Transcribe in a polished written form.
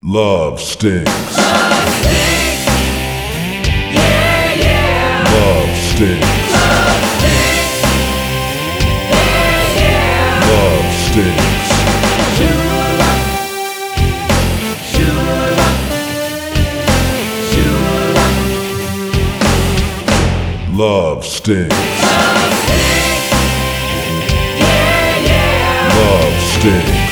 Love stinks. Love stinks. Yeah, yeah. Love stinks. Love stinks. Yeah, yeah. Love stinks. Shoo-la. Shoo-la. Shoo-la. Love stinks. Love stinks. Yeah, yeah. Love stinks.